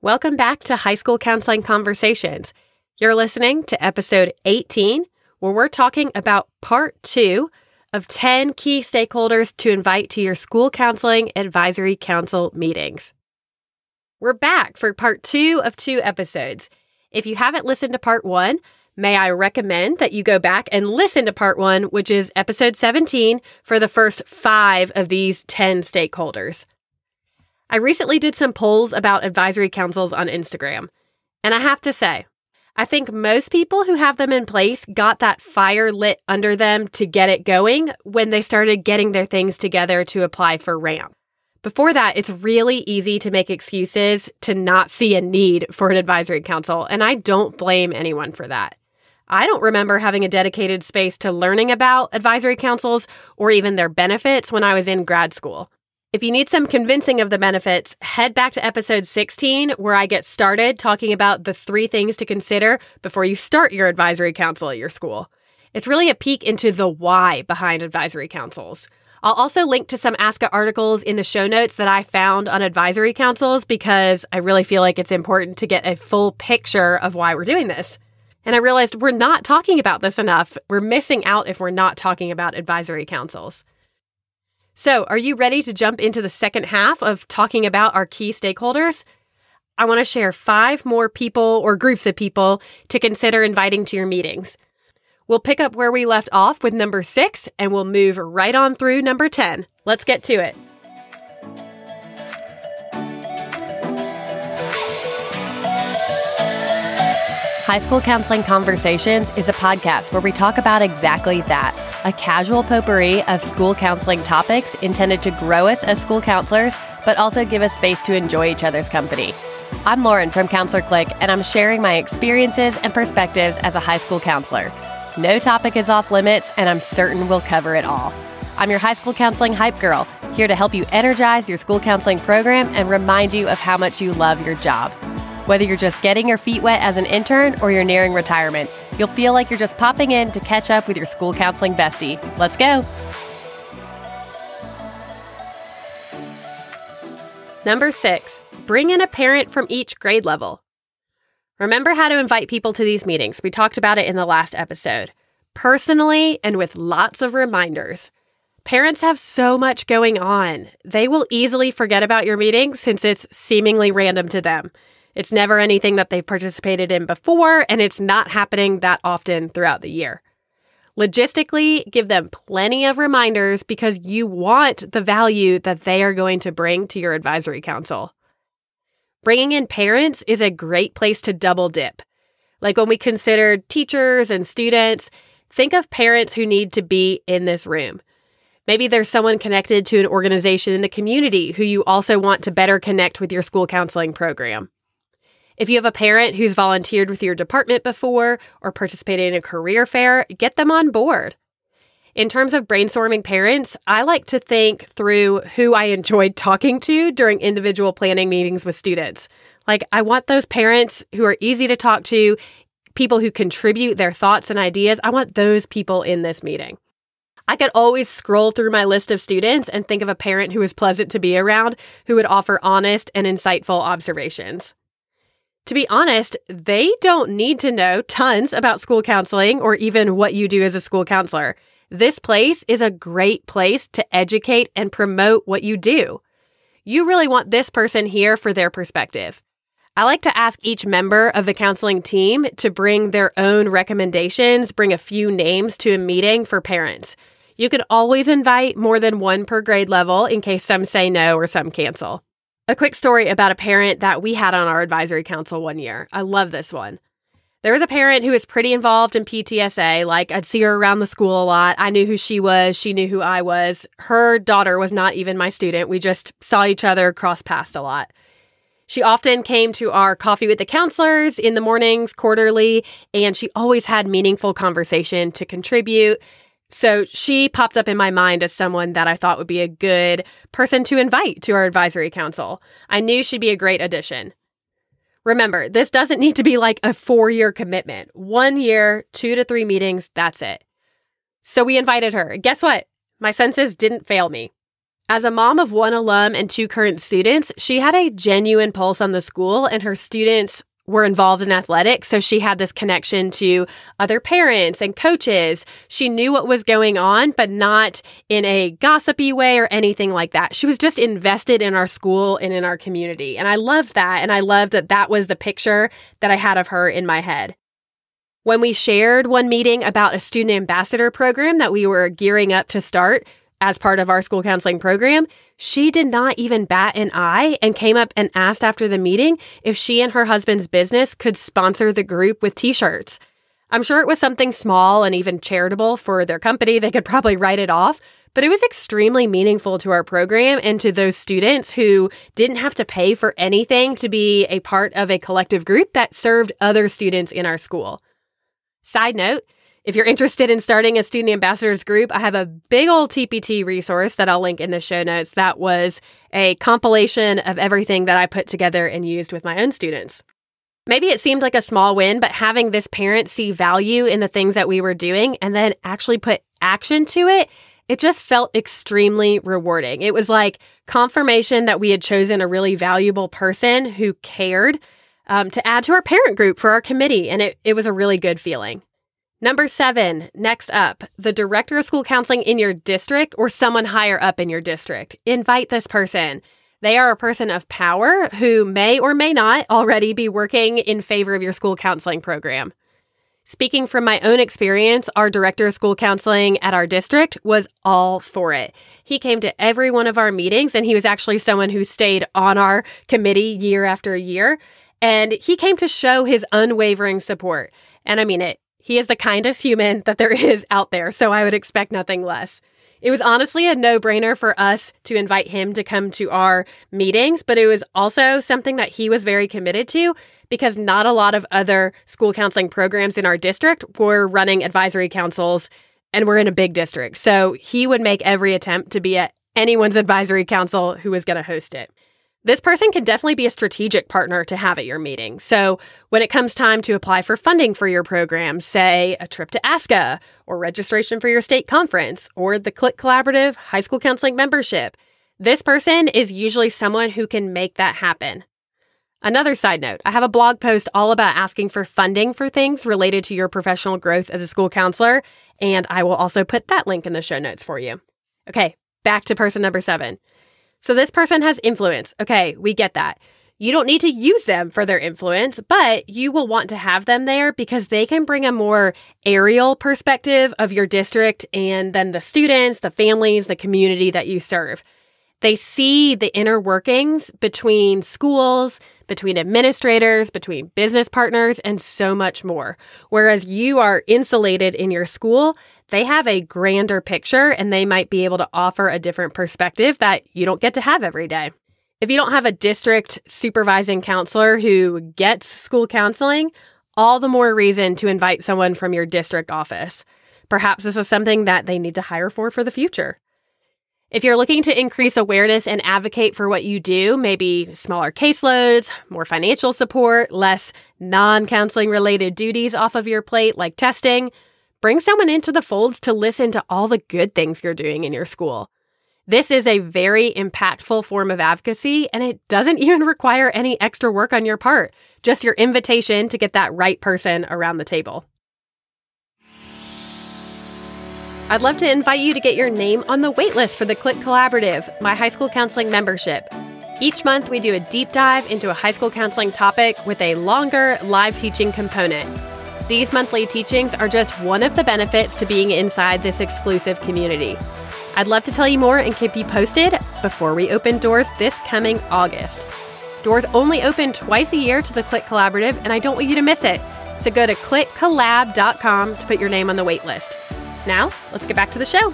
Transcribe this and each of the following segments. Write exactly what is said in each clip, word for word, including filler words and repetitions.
Welcome back to High School Counseling Conversations. You're listening to episode eighteen, where we're talking about part two of ten key stakeholders to invite to your school counseling advisory council meetings. We're back for part two of two episodes. If you haven't listened to part one, may I recommend that you go back and listen to part one, which is episode seventeen, for the first five of these ten stakeholders. I recently did some polls about advisory councils on Instagram, and I have to say, I think most people who have them in place got that fire lit under them to get it going when they started getting their things together to apply for RAMP. Before that, it's really easy to make excuses to not see a need for an advisory council, and I don't blame anyone for that. I don't remember having a dedicated space to learning about advisory councils or even their benefits when I was in grad school. If you need some convincing of the benefits, head back to episode sixteen, where I get started talking about the three things to consider before you start your advisory council at your school. It's really a peek into the why behind advisory councils. I'll also link to some Aska articles in the show notes that I found on advisory councils because I really feel like it's important to get a full picture of why we're doing this. And I realized we're not talking about this enough. We're missing out if we're not talking about advisory councils. So, are you ready to jump into the second half of talking about our key stakeholders? I want to share five more people or groups of people to consider inviting to your meetings. We'll pick up where we left off with number six, and we'll move right on through number ten. Let's get to it. High School Counseling Conversations is a podcast where we talk about exactly that, a casual potpourri of school counseling topics intended to grow us as school counselors, but also give us space to enjoy each other's company. I'm Lauren from Counselor Click, and I'm sharing my experiences and perspectives as a high school counselor. No topic is off limits, and I'm certain we'll cover it all. I'm your high school counseling hype girl, here to help you energize your school counseling program and remind you of how much you love your job. Whether you're just getting your feet wet as an intern or you're nearing retirement, you'll feel like you're just popping in to catch up with your school counseling bestie. Let's go. Number six, bring in a parent from each grade level. Remember how to invite people to these meetings. We talked about it in the last episode. Personally and with lots of reminders. Parents have so much going on. They will easily forget about your meeting since it's seemingly random to them. It's never anything that they've participated in before, and it's not happening that often throughout the year. Logistically, give them plenty of reminders because you want the value that they are going to bring to your advisory council. Bringing in parents is a great place to double dip. Like when we considered teachers and students, think of parents who need to be in this room. Maybe there's someone connected to an organization in the community who you also want to better connect with your school counseling program. If you have a parent who's volunteered with your department before or participated in a career fair, get them on board. In terms of brainstorming parents, I like to think through who I enjoyed talking to during individual planning meetings with students. Like, I want those parents who are easy to talk to, people who contribute their thoughts and ideas. I want those people in this meeting. I could always scroll through my list of students and think of a parent who was pleasant to be around, who would offer honest and insightful observations. To be honest, they don't need to know tons about school counseling or even what you do as a school counselor. This place is a great place to educate and promote what you do. You really want this person here for their perspective. I like to ask each member of the counseling team to bring their own recommendations, bring a few names to a meeting for parents. You can always invite more than one per grade level in case some say no or some cancel. A quick story about a parent that we had on our advisory council one year. I love this one. There was a parent who was pretty involved in P T S A. Like, I'd see her around the school a lot. I knew who she was. She knew who I was. Her daughter was not even my student. We just saw each other, cross paths a lot. She often came to our coffee with the counselors in the mornings, quarterly, and she always had meaningful conversation to contribute. So she popped up in my mind as someone that I thought would be a good person to invite to our advisory council. I knew she'd be a great addition. Remember, this doesn't need to be like a four-year commitment. One year, two to three meetings, that's it. So we invited her. Guess what? My senses didn't fail me. As a mom of one alum and two current students, she had a genuine pulse on the school, and her students were involved in athletics, so she had this connection to other parents and coaches. She knew what was going on, but not in a gossipy way or anything like that. She was just invested in our school and in our community, and I loved that, and I loved that that was the picture that I had of her in my head. When we shared one meeting about a student ambassador program that we were gearing up to start as part of our school counseling program, she did not even bat an eye and came up and asked after the meeting if she and her husband's business could sponsor the group with t-shirts. I'm sure it was something small and even charitable for their company. They could probably write it off, but it was extremely meaningful to our program and to those students who didn't have to pay for anything to be a part of a collective group that served other students in our school. Side note, if you're interested in starting a student ambassadors group, I have a big old T P T resource that I'll link in the show notes that was a compilation of everything that I put together and used with my own students. Maybe it seemed like a small win, but having this parent see value in the things that we were doing and then actually put action to it, it just felt extremely rewarding. It was like confirmation that we had chosen a really valuable person who cared um, to add to our parent group for our committee, and it, it was a really good feeling. Number seven, next up, the director of school counseling in your district or someone higher up in your district. Invite this person. They are a person of power who may or may not already be working in favor of your school counseling program. Speaking from my own experience, our director of school counseling at our district was all for it. He came to every one of our meetings, and he was actually someone who stayed on our committee year after year. And he came to show his unwavering support. And I mean it. He is the kindest human that there is out there, so I would expect nothing less. It was honestly a no-brainer for us to invite him to come to our meetings, but it was also something that he was very committed to because not a lot of other school counseling programs in our district were running advisory councils, and we're in a big district. So he would make every attempt to be at anyone's advisory council who was going to host it. This person can definitely be a strategic partner to have at your meeting. So when it comes time to apply for funding for your program, say a trip to ASCA or registration for your state conference or the Click Collaborative High School Counseling membership, this person is usually someone who can make that happen. Another side note, I have a blog post all about asking for funding for things related to your professional growth as a school counselor, and I will also put that link in the show notes for you. Okay, back to person number seven. So this person has influence. Okay, we get that. You don't need to use them for their influence, but you will want to have them there because they can bring a more aerial perspective of your district and then the students, the families, the community that you serve. They see the inner workings between schools, between administrators, between business partners, and so much more. Whereas you are insulated in your school, they have a grander picture and they might be able to offer a different perspective that you don't get to have every day. If you don't have a district supervising counselor who gets school counseling, all the more reason to invite someone from your district office. Perhaps this is something that they need to hire for for the future. If you're looking to increase awareness and advocate for what you do, maybe smaller caseloads, more financial support, less non-counseling related duties off of your plate like testing, bring someone into the folds to listen to all the good things you're doing in your school. This is a very impactful form of advocacy, and it doesn't even require any extra work on your part, just your invitation to get that right person around the table. I'd love to invite you to get your name on the waitlist for the Click Collaborative, my high school counseling membership. Each month, we do a deep dive into a high school counseling topic with a longer live teaching component. These monthly teachings are just one of the benefits to being inside this exclusive community. I'd love to tell you more and keep you posted before we open doors this coming August. Doors only open twice a year to the Click Collaborative, and I don't want you to miss it. So go to click collab dot com to put your name on the wait list. Now, let's get back to the show.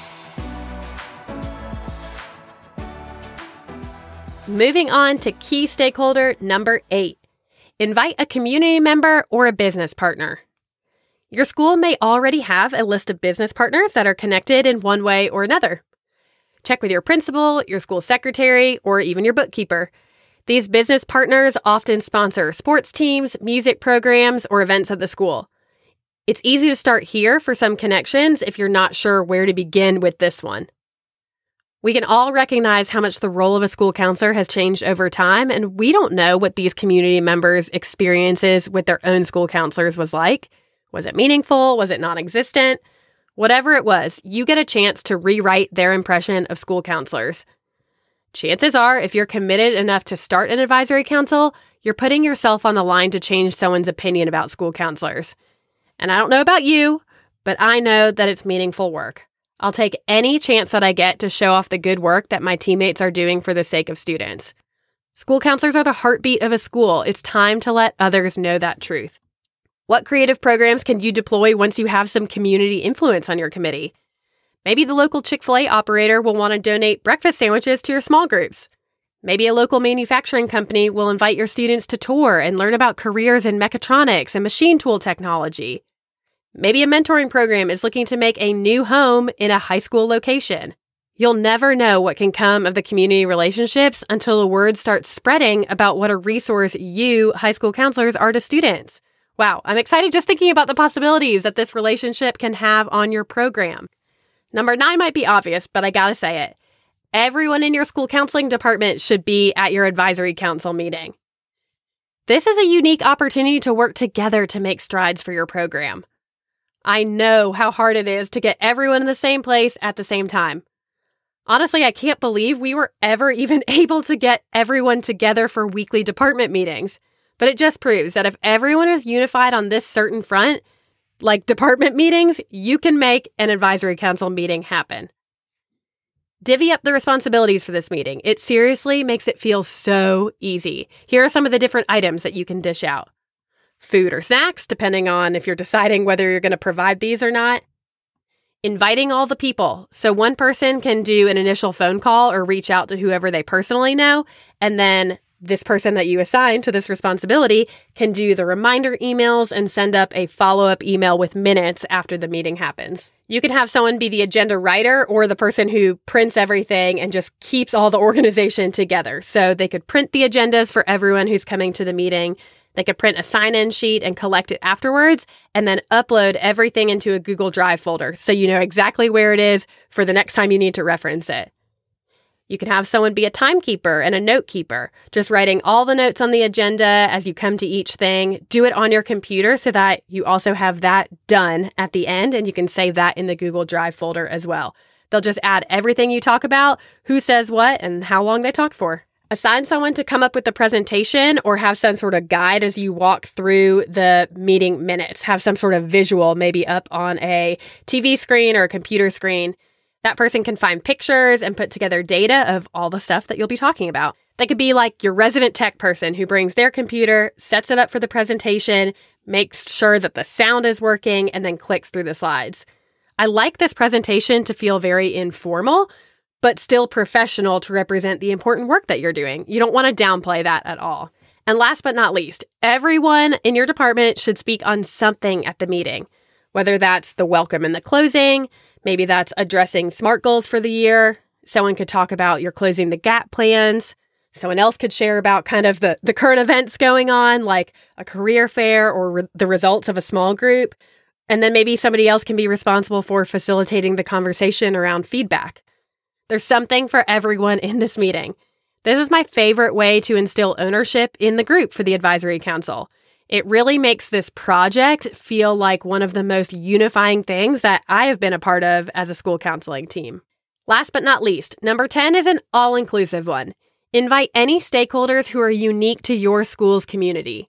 Moving on to key stakeholder number eight. Invite a community member or a business partner. Your school may already have a list of business partners that are connected in one way or another. Check with your principal, your school secretary, or even your bookkeeper. These business partners often sponsor sports teams, music programs, or events at the school. It's easy to start here for some connections if you're not sure where to begin with this one. We can all recognize how much the role of a school counselor has changed over time, and we don't know what these community members' experiences with their own school counselors was like. Was it meaningful? Was it non-existent? Whatever it was, you get a chance to rewrite their impression of school counselors. Chances are, if you're committed enough to start an advisory council, you're putting yourself on the line to change someone's opinion about school counselors. And I don't know about you, but I know that it's meaningful work. I'll take any chance that I get to show off the good work that my teammates are doing for the sake of students. School counselors are the heartbeat of a school. It's time to let others know that truth. What creative programs can you deploy once you have some community influence on your committee? Maybe the local Chick-fil-A operator will want to donate breakfast sandwiches to your small groups. Maybe a local manufacturing company will invite your students to tour and learn about careers in mechatronics and machine tool technology. Maybe a mentoring program is looking to make a new home in a high school location. You'll never know what can come of the community relationships until the word starts spreading about what a resource you, high school counselors, are to students. Wow, I'm excited just thinking about the possibilities that this relationship can have on your program. Number nine might be obvious, but I gotta say it. Everyone in your school counseling department should be at your advisory council meeting. This is a unique opportunity to work together to make strides for your program. I know how hard it is to get everyone in the same place at the same time. Honestly, I can't believe we were ever even able to get everyone together for weekly department meetings. But it just proves that if everyone is unified on this certain front, like department meetings, you can make an advisory council meeting happen. Divvy up the responsibilities for this meeting. It seriously makes it feel so easy. Here are some of the different items that you can dish out. Food or snacks, depending on if you're deciding whether you're going to provide these or not. Inviting all the people. So one person can do an initial phone call or reach out to whoever they personally know, and then this person that you assign to this responsibility can do the reminder emails and send up a follow-up email with minutes after the meeting happens. You can have someone be the agenda writer or the person who prints everything and just keeps all the organization together. So they could print the agendas for everyone who's coming to the meeting. They could print a sign-in sheet and collect it afterwards, and then upload everything into a Google Drive folder so you know exactly where it is for the next time you need to reference it. You can have someone be a timekeeper and a note keeper, just writing all the notes on the agenda as you come to each thing. Do it on your computer so that you also have that done at the end, and you can save that in the Google Drive folder as well. They'll just add everything you talk about, who says what, and how long they talked for. Assign someone to come up with the presentation or have some sort of guide as you walk through the meeting minutes. Have some sort of visual, maybe up on a T V screen or a computer screen. That person can find pictures and put together data of all the stuff that you'll be talking about. They could be like your resident tech person who brings their computer, sets it up for the presentation, makes sure that the sound is working, and then clicks through the slides. I like this presentation to feel very informal, but still professional to represent the important work that you're doing. You don't want to downplay that at all. And last but not least, everyone in your department should speak on something at the meeting, whether that's the welcome and the closing. Maybe that's addressing SMART goals for the year. Someone could talk about your closing the gap plans. Someone else could share about kind of the, the current events going on, like a career fair or re- the results of a small group. And then maybe somebody else can be responsible for facilitating the conversation around feedback. There's something for everyone in this meeting. This is my favorite way to instill ownership in the group for the advisory council. It really makes this project feel like one of the most unifying things that I have been a part of as a school counseling team. Last but not least, number ten is an all-inclusive one. Invite any stakeholders who are unique to your school's community.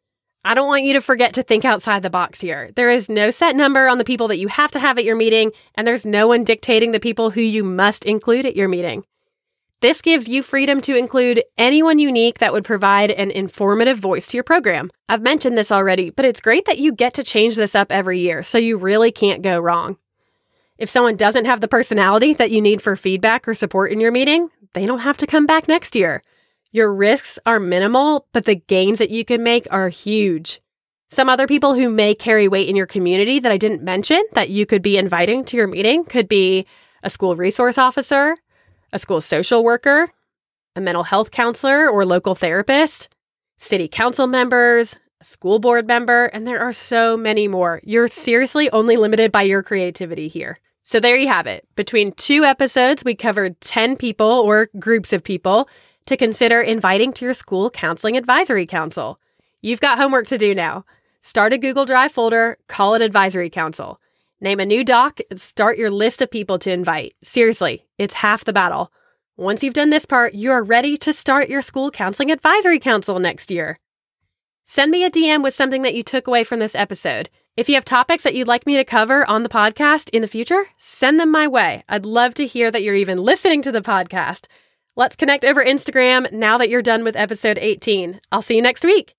I don't want you to forget to think outside the box here. There is no set number on the people that you have to have at your meeting, and there's no one dictating the people who you must include at your meeting. This gives you freedom to include anyone unique that would provide an informative voice to your program. I've mentioned this already, but it's great that you get to change this up every year, so you really can't go wrong. If someone doesn't have the personality that you need for feedback or support in your meeting, they don't have to come back next year. Your risks are minimal, but the gains that you can make are huge. Some other people who may carry weight in your community that I didn't mention that you could be inviting to your meeting could be a school resource officer, a school social worker, a mental health counselor or local therapist, city council members, a school board member, and there are so many more. You're seriously only limited by your creativity here. So there you have it. Between two episodes, we covered ten people or groups of people to consider inviting to your school counseling advisory council. You've got homework to do now. Start a Google Drive folder, call it Advisory Council. Name a new doc and start your list of people to invite. Seriously, it's half the battle. Once you've done this part, you are ready to start your school counseling advisory council next year. Send me a D M with something that you took away from this episode. If you have topics that you'd like me to cover on the podcast in the future, send them my way. I'd love to hear that you're even listening to the podcast. Let's connect over Instagram now that you're done with episode eighteen. I'll see you next week.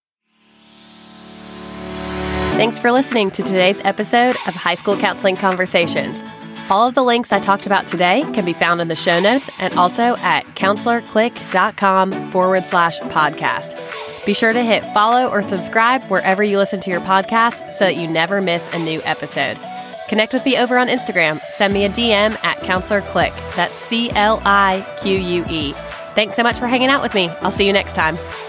Thanks for listening to today's episode of High School Counseling Conversations. All of the links I talked about today can be found in the show notes and also at counselorclick.com forward slash podcast. Be sure to hit follow or subscribe wherever you listen to your podcast so that you never miss a new episode. Connect with me over on Instagram. Send me a D M at counselorclick. That's C L I Q U E. Thanks so much for hanging out with me. I'll see you next time.